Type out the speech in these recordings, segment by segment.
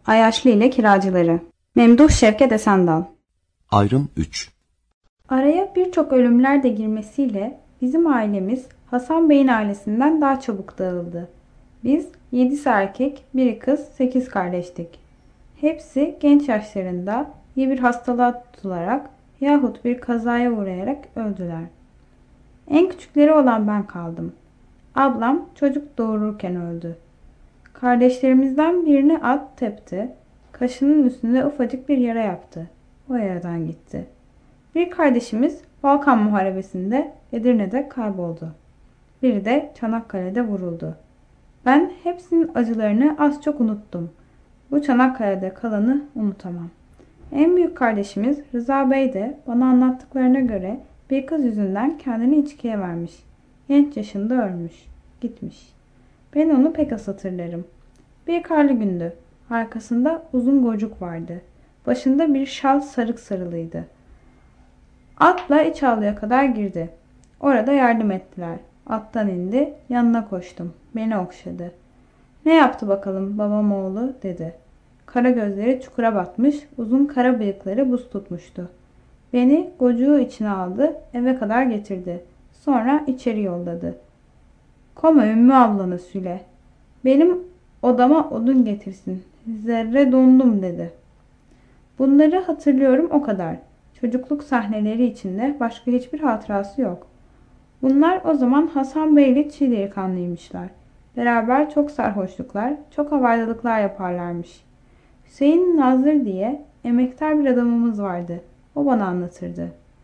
Ayaşlı ile kiracıları. Memduh Şevket Esendal. Ayrım 3. Araya birçok ölümler de girmesiyle bizim ailemiz Hasan Bey'in ailesinden daha çabuk dağıldı. Biz 7'si erkek, biri kız, 8 kardeştik. Hepsi genç yaşlarında ya bir hastalığa tutularak yahut bir kazaya uğrayarak öldüler. En küçükleri olan ben kaldım. Ablam çocuk doğururken öldü. Kardeşlerimizden birini at tepti. Kaşının üstünde ufacık bir yara yaptı. O yaradan gitti. Bir kardeşimiz Balkan Muharebesi'nde Edirne'de kayboldu. Biri de Çanakkale'de vuruldu. Ben hepsinin acılarını az çok unuttum. Bu Çanakkale'de kalanı unutamam. En büyük kardeşimiz Rıza Bey de bana anlattıklarına göre bir kız yüzünden kendini içkiye vermiş. Genç yaşında ölmüş. Gitmiş. Ben onu pek az hatırlarım. Bir karlı gündü. Arkasında uzun gocuk vardı. Başında bir şal sarık sarılıydı. Atla iç avluya kadar girdi. Orada yardım ettiler. Attan indi, yanına koştum. Beni okşadı. "Ne yaptı bakalım babam oğlu?" dedi. Kara gözleri çukura batmış, uzun kara bıyıkları buz tutmuştu. Beni gocuğu içine aldı, eve kadar getirdi. Sonra içeri yolladı. "Koma Ümmü ablanı süle. Benim odama odun getirsin. Zerre dondum," dedi. Bunları hatırlıyorum o kadar. Çocukluk sahneleri içinde başka hiçbir hatırası yok. Bunlar o zaman Hasan Bey ile çiğ delikanlıymışlar. Beraber çok sarhoşluklar, çok havardalıklar yaparlarmış. Hüseyin Nazır diye emektar bir adamımız vardı. O bana anlatırdı.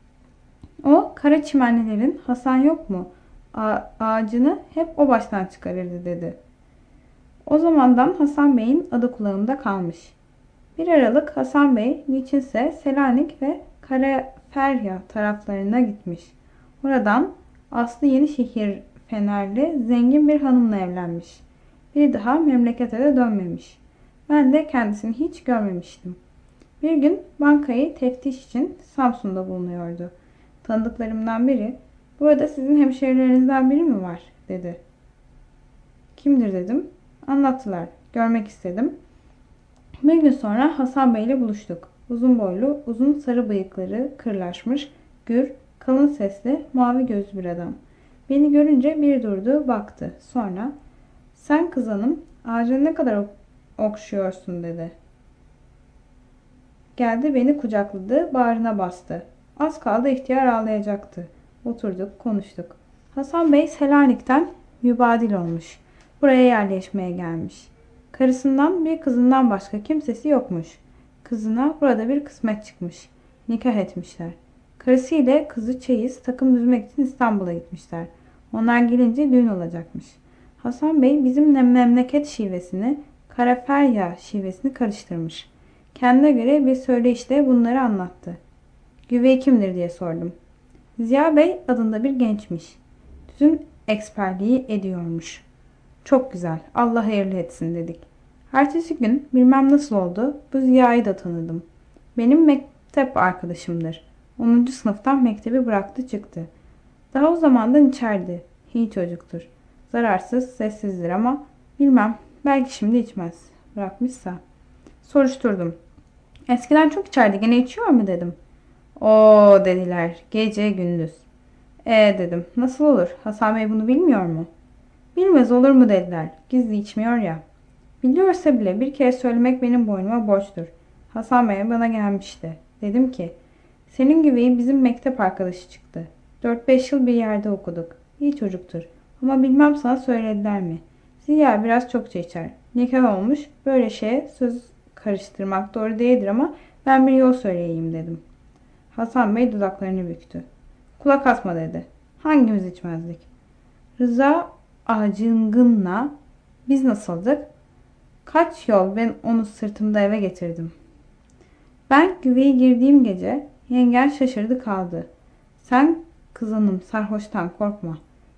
O kara çimenlilerin Hasan yok mu ağacını hep o baştan çıkarırdı dedi. O zamandan Hasan Bey'in adı kulağımda kalmış. Bir aralık Hasan Bey niçinse Selanik ve Karaferya taraflarına gitmiş. Oradan Aslı Yenişehir Fenerli zengin bir hanımla evlenmiş. Bir daha memlekete de dönmemiş. Ben de kendisini hiç görmemiştim. Bir gün bankayı teftiş için Samsun'da bulunuyordu. Tanıdıklarımdan biri, "Burada sizin hemşerilerinizden biri mi var?" dedi. "Kimdir?" dedim. Anlattılar. Görmek istedim. Bir gün sonra Hasan Bey ile buluştuk. Uzun boylu, uzun sarı bıyıkları kırlaşmış, gür, kalın sesli, mavi gözlü bir adam. Beni görünce bir durdu, baktı. Sonra, "Sen kız hanım, ağacını ne kadar okşuyorsun," dedi. Geldi beni kucakladı, bağrına bastı. Az kaldı ihtiyar ağlayacaktı. Oturduk, konuştuk. Hasan Bey Selanik'ten mübadil olmuş. Buraya yerleşmeye gelmiş. Karısından bir kızından başka kimsesi yokmuş. Kızına burada bir kısmet çıkmış. Nikah etmişler. Karısı ile kızı çeyiz takım düzmek için İstanbul'a gitmişler. Onlar gelince düğün olacakmış. Hasan Bey bizim memleket şivesini, Karaferya şivesini karıştırmış. Kendine göre bir söyleyişle bunları anlattı. "Güvey kimdir?" diye sordum. Ziya Bey adında bir gençmiş. Tütün eksperliği ediyormuş. "Çok güzel, Allah hayırlı etsin," dedik. Ertesi gün bilmem nasıl oldu, bu Ziya'yı da tanıdım. Benim mektep arkadaşımdır. 10. sınıftan mektebi bıraktı çıktı. Daha o zamandan içerdi. İyi çocuktur. Zararsız, sessizdir ama bilmem, belki şimdi içmez. Bırakmışsa. Soruşturdum. "Eskiden çok içerdi, gene içiyor mu?" dedim. "Oo," dediler, "gece gündüz." Dedim, "Nasıl olur? Hasan Bey bunu bilmiyor mu?" "Bilmez olur mu?" dediler. "Gizli içmiyor ya." Biliyorsa bile bir kere söylemek benim boynuma borçtur. Hasan Bey bana gelmişti. Dedim ki, "Senin gibi bizim mektep arkadaşı çıktı. 4-5 yıl bir yerde okuduk. İyi çocuktur. Ama bilmem sana söylediler mi? Ziya biraz çokça içer. Nikah olmuş. Böyle şeye söz karıştırmak doğru değildir ama ben bir yol söyleyeyim," dedim. Hasan Bey dudaklarını büktü. "Kulak asma," dedi. "Hangimiz içmezdik?" Rıza Acıngın'la biz nasıldık? Kaç yol ben onu sırtımda eve getirdim. Ben güveye girdiğim gece yengen şaşırdı kaldı. "Sen kız hanım sarhoştan korkma.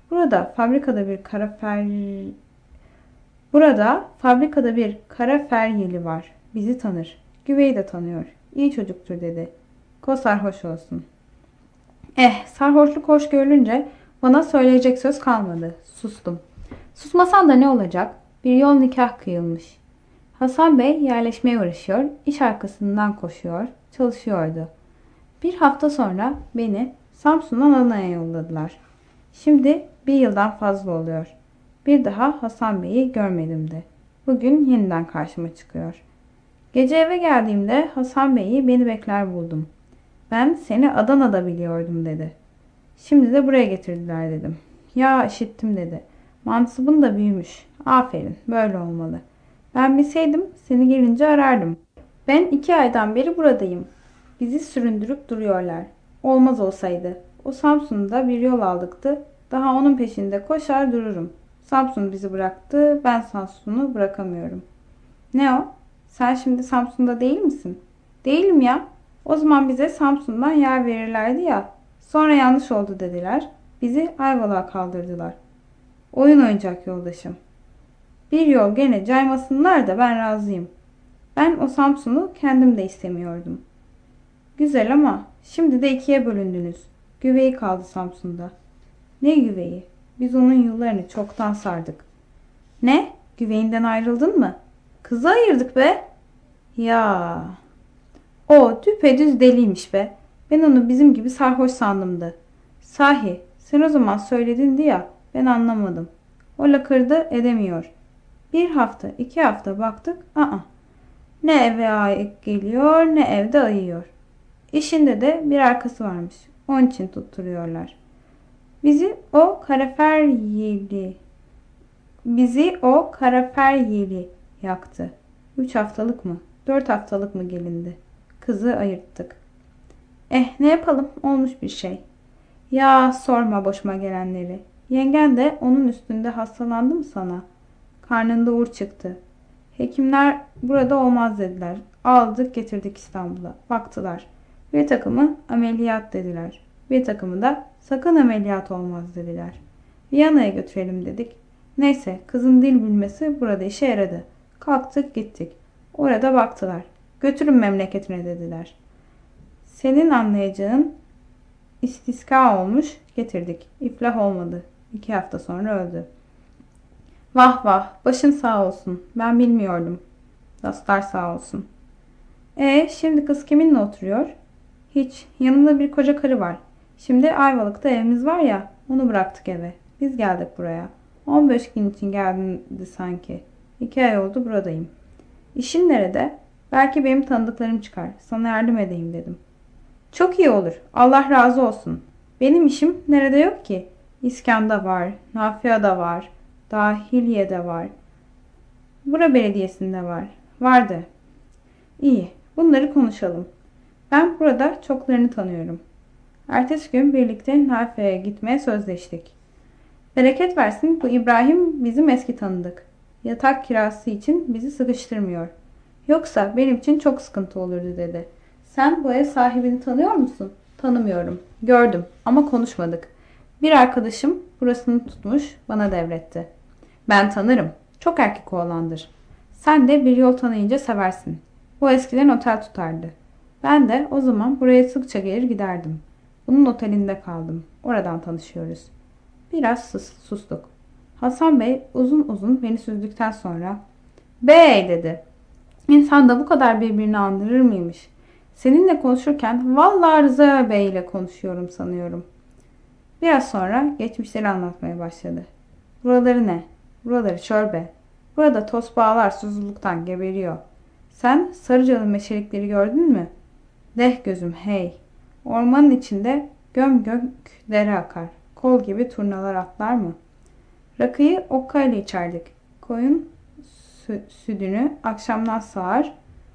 Burada fabrikada bir kara feryeli var. Bizi tanır. Güveyi de tanıyor. İyi çocuktur," dedi. "Ko sarhoş olsun." Sarhoşluk hoş görülünce bana söyleyecek söz kalmadı. Sustum. Susmasan da ne olacak? Bir yol nikah kıyılmış. Hasan Bey yerleşmeye uğraşıyor, iş arkasından koşuyor, çalışıyordu. Bir hafta sonra beni Samsun'dan Adana'ya yolladılar. Şimdi bir yıldan fazla oluyor. Bir daha Hasan Bey'i görmedim de. Bugün yeniden karşıma çıkıyor. Gece eve geldiğimde Hasan Bey'i beni bekler buldum. Ben seni Adana'da biliyordum dedi. Şimdi de buraya getirdiler dedim. Ya işittim dedi. Mansubun da büyümüş. Aferin, böyle olmalı. Ben bilseydim seni gelince arardım. Ben 2 aydan beri buradayım. Bizi süründürüp duruyorlar. Olmaz olsaydı. O Samsun'da bir yol aldıktı. Daha onun peşinde koşar dururum. Samsun bizi bıraktı. Ben Samsun'u bırakamıyorum. Ne o? Sen şimdi Samsun'da değil misin? Değilim ya. O zaman bize Samsun'dan yer verirlerdi ya. Sonra yanlış oldu dediler. Bizi Ayvalık'a kaldırdılar. Oyun oynayacak yoldaşım. Bir yol gene caymasınlar da ben razıyım. Ben o Samsun'u kendim de istemiyordum. Güzel ama şimdi de 2'ye bölündünüz. Güveyi kaldı Samsun'da. Ne güveyi? Biz onun yıllarını çoktan sardık. Ne? Güveyinden ayrıldın mı? Kızı ayırdık be. Ya. O düpedüz deliymiş be. Ben onu bizim gibi sarhoş sandımdı. Sahi sen o zaman söyledin ya ben anlamadım. O lakırdı edemiyor. Bir hafta 2 hafta baktık. Ne eve ayık geliyor ne evde ayıyor. İşinde de bir arkası varmış. Onun için tutturuyorlar. Bizi o karaferyeli bizi o karaferyeli yaktı. 3 haftalık mı 4 haftalık mı gelindi. Kızı ayırttık. Ne yapalım olmuş bir şey. Ya sorma başıma gelenleri. Yengen de onun üstünde hastalandı mı sana? Karnında uğur çıktı. Hekimler burada olmaz dediler. Aldık getirdik İstanbul'a. Baktılar. Bir takımı ameliyat dediler. Bir takımı da sakın ameliyat olmaz dediler. Viyana'ya götürelim dedik. Neyse kızın dil bilmesi burada işe yaradı. Kalktık gittik. Orada baktılar. Götürün memleketine dediler. Senin anlayacağın istiska olmuş getirdik. İflah olmadı. 2 hafta sonra öldü. Vah vah başın sağ olsun. Ben bilmiyordum. Dostlar sağ olsun. Şimdi kız kiminle oturuyor? Hiç. Yanında bir koca karı var. Şimdi Ayvalık'ta evimiz var ya onu bıraktık eve. Biz geldik buraya. 15 gün için geldi sanki. 2 ay oldu buradayım. İşin nerede? Belki benim tanıdıklarım çıkar. Sana yardım edeyim dedim. Çok iyi olur. Allah razı olsun. Benim işim nerede yok ki? İskan'da var. Nafia'da var. Dahiliye'de var. Bura Belediyesi'nde var. Vardı. İyi. Bunları konuşalım. Ben burada çoklarını tanıyorum. Ertesi gün birlikte Nafia'ya gitmeye sözleştik. Bereket versin bu İbrahim bizim eski tanıdık. Yatak kirası için bizi sıkıştırmıyor. Yoksa benim için çok sıkıntı olurdu dedi. Sen bu ev sahibini tanıyor musun? Tanımıyorum. Gördüm ama konuşmadık. Bir arkadaşım burasını tutmuş bana devretti. Ben tanırım. Çok erkek oğlandır. Sen de bir yol tanıyınca seversin. O eskiden otel tutardı. Ben de o zaman buraya sıkça gelir giderdim. Bunun otelinde kaldım. Oradan tanışıyoruz. Biraz sustuk. Hasan Bey uzun uzun beni süzdükten sonra "Bey" dedi. İnsan da bu kadar birbirini andırır mıymış? Seninle konuşurken vallahi Rıza Bey ile konuşuyorum sanıyorum. Biraz sonra geçmişleri anlatmaya başladı. Buraları ne? Buraları çörbe. Burada tosbağalar susuzluktan geberiyor. Sen Sarıcalı meşelikleri gördün mü? Deh gözüm hey. Ormanın içinde göm gök dere akar. Kol gibi turnalar atlar mı? Rakıyı okkayla içerdik. Koyun sütünü akşamdan sağar.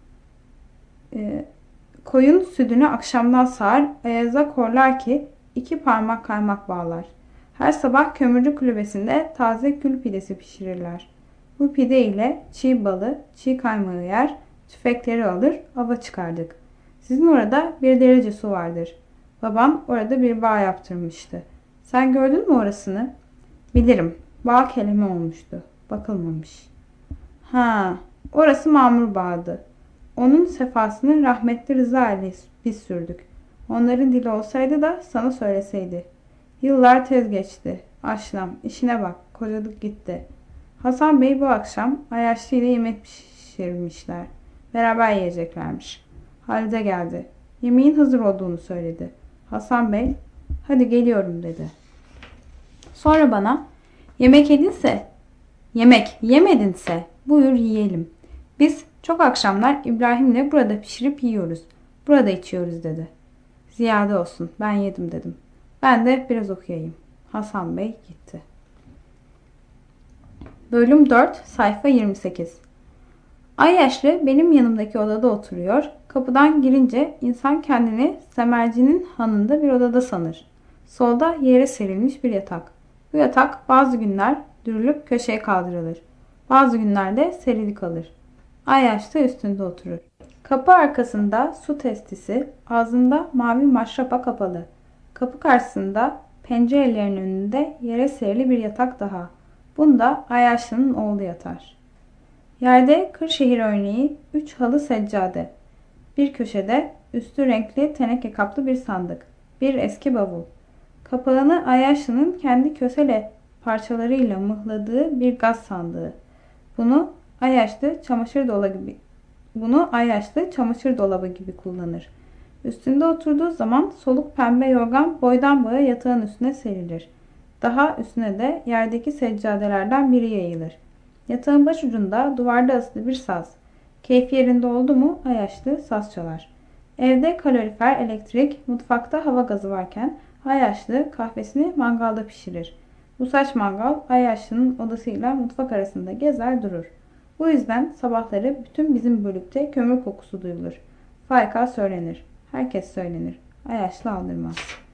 Koyun sütünü akşamdan sağar. Ayaza horlar ki 2 parmak kaymak bağlar. Her sabah kömürcü kulübesinde taze gül pidesi pişirirler. Bu pide ile çiğ balı, çiğ kaymağı yer, tüfekleri alır, ava çıkardık. Sizin orada bir derece su vardır. Babam orada bir bağ yaptırmıştı. Sen gördün mü orasını? Bilirim. Bağ kelime olmuştu. Bakılmamış. Orası mamur bağdı. Onun sefasını rahmetli Rıza ile biz sürdük. Onların dili olsaydı da sana söyleseydi. Yıllar tez geçti. Aşlam, işine bak. Kocalık gitti. Hasan Bey bu akşam Ayaşlı ile yemek pişirmişler. Beraber yiyeceklermiş. Halide geldi. Yemeğin hazır olduğunu söyledi. Hasan Bey, hadi geliyorum dedi. Sonra bana, yemek yemedinse buyur yiyelim. Biz çok akşamlar İbrahim'le burada pişirip yiyoruz. Burada içiyoruz dedi. Ziyade olsun, ben yedim dedim. Ben de biraz okuyayım. Hasan Bey gitti. Bölüm 4, sayfa 28. Ayyaşlı benim yanımdaki odada oturuyor. Kapıdan girince insan kendini Semerci'nin hanında bir odada sanır. Solda yere serilmiş bir yatak. Bu yatak bazı günler dürülüp köşeye kaldırılır. Bazı günlerde serili kalır. Ayyaşlı üstünde oturur. Kapı arkasında su testisi, ağzında mavi maşrapa kapalı. Kapı karşısında pencerelerin önünde yere serili bir yatak daha. Bunda Ayyaşlı'nın oğlu yatar. Yerde Kırşehir örneği 3 halı seccade. Bir köşede üstü renkli teneke kaplı bir sandık. Bir eski bavul. Kapağını Ayyaşlı'nın kendi kösele parçalarıyla mıhladığı bir gaz sandığı. Bunu Ayyaşlı çamaşır dolabı gibi kullanır. Üstünde oturduğu zaman soluk pembe yorgan boydan boya yatağın üstüne serilir. Daha üstüne de yerdeki seccadelerden biri yayılır. Yatağın başucunda duvarda asılı bir saz. Keyfi yerinde oldu mu Ayyaşlı saz çalar. Evde kalorifer, elektrik, mutfakta hava gazı varken Ayyaşlı kahvesini mangalda pişirir. Bu saç mangal Ayyaşlı'nın odasıyla mutfak arasında gezer durur. Bu yüzden sabahları bütün bizim bölükte kömür kokusu duyulur. Faika söylenir. Herkes söylenir. Ayyaşlı aldırmaz.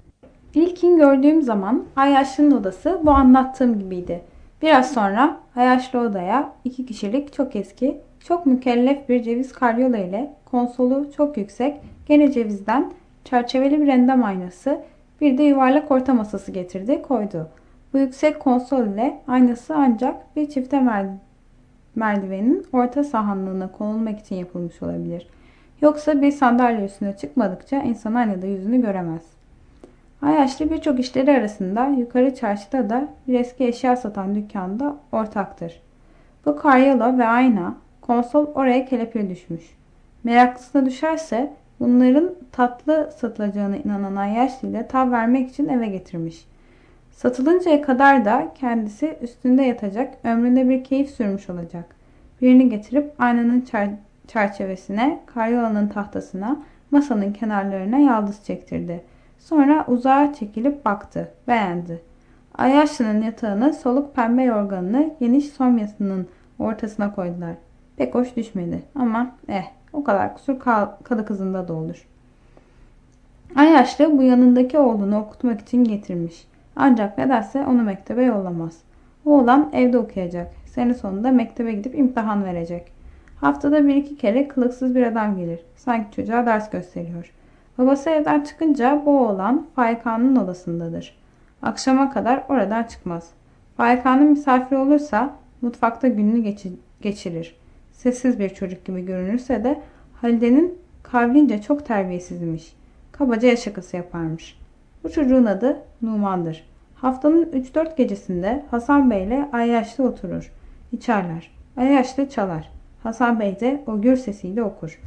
İlkin gördüğüm zaman Ayyaşlı'nın odası bu anlattığım gibiydi. Biraz sonra Ayyaşlı odaya 2 kişilik çok eski, çok mükellef bir ceviz karyola ile konsolu çok yüksek, gene cevizden çerçeveli bir endam aynası, bir de yuvarlak orta masası getirdi, koydu. Bu yüksek konsol ile aynası ancak bir çifte merdivenin orta sahanlığına konulmak için yapılmış olabilir. Yoksa bir sandalye üstüne çıkmadıkça insan aynada yüzünü göremez. Ayyaşlı birçok işleri arasında yukarı çarşıda da bir eski eşya satan dükkanda ortaktır. Bu karyola ve ayna, konsol oraya kelepir düşmüş. Meraklısına düşerse bunların tatlı satılacağına inanan Ayyaşlı ile tav vermek için eve getirmiş. Satılıncaya kadar da kendisi üstünde yatacak, ömründe bir keyif sürmüş olacak. Birini getirip aynanın çerçevesine, karyolanın tahtasına, masanın kenarlarına yaldız çektirdi. Sonra uzağa çekilip baktı. Beğendi. Ayyaşlı'nın yatağını soluk pembe yorganını geniş somyasının ortasına koydular. Pek hoş düşmedi ama o kadar kusur kadı kızında da olur. Ayyaşlı bu yanındaki oğlunu okutmak için getirmiş. Ancak nedense onu mektebe yollamaz. Oğlan evde okuyacak. Sene sonunda mektebe gidip imtihan verecek. Haftada 1-2 kere kılıksız bir adam gelir. Sanki çocuğa ders gösteriyor. Babası evden çıkınca bu oğlan Faika'nın odasındadır. Akşama kadar oradan çıkmaz. Faika'nın misafiri olursa mutfakta gününü geçirir. Sessiz bir çocuk gibi görünürse de Halide'nin kavlince çok terbiyesizmiş. Kabaca el şakası yaparmış. Bu çocuğun adı Numan'dır. Haftanın 3-4 gecesinde Hasan Bey ile Ayyaşlı oturur. İçerler. Ayyaşlı çalar. Hasan Bey de o gür sesiyle okur.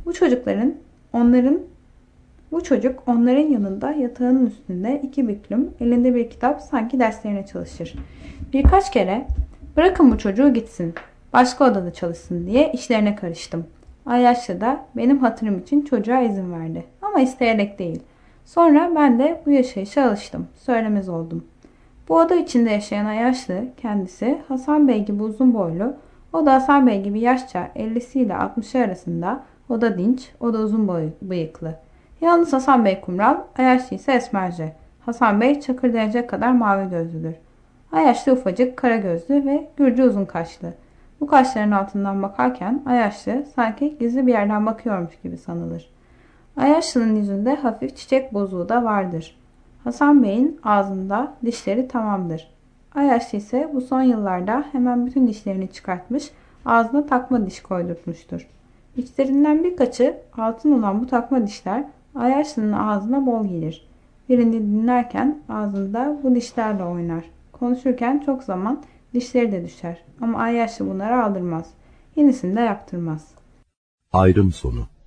Bu çocuk onların yanında yatağının üstünde 2 büklüm, elinde bir kitap sanki derslerine çalışır. Birkaç kere bırakın bu çocuğu gitsin, başka odada çalışsın diye işlerine karıştım. Ayyaşlı da benim hatırım için çocuğa izin verdi ama isteyerek değil. Sonra ben de bu yaşayışa alıştım, söylemez oldum. Bu oda içinde yaşayan Ayyaşlı kendisi Hasan Bey gibi uzun boylu, o da Hasan Bey gibi yaşça 50'si ile 60'ı arasında, o da dinç, o da uzun bıyıklı. Yalnız Hasan Bey kumral, Ayyaşlı ise esmerce. Hasan Bey çakır denecek kadar mavi gözlüdür. Ayyaşlı ufacık, kara gözlü ve gürcü uzun kaşlı. Bu kaşların altından bakarken Ayyaşlı sanki gizli bir yerden bakıyormuş gibi sanılır. Ayyaşlı'nın yüzünde hafif çiçek bozuğu da vardır. Hasan Bey'in ağzında dişleri tamamdır. Ayyaşlı ise bu son yıllarda hemen bütün dişlerini çıkartmış, ağzına takma diş koydurtmuştur. İçlerinden birkaçı altın olan bu takma dişler Ayyaşlı'nın ağzına bol gelir. Birini dinlerken ağzında bu dişlerle oynar. Konuşurken çok zaman dişleri de düşer ama Ayyaşlı bunları aldırmaz. yenisini de yaptırmaz. Ayrım sonu.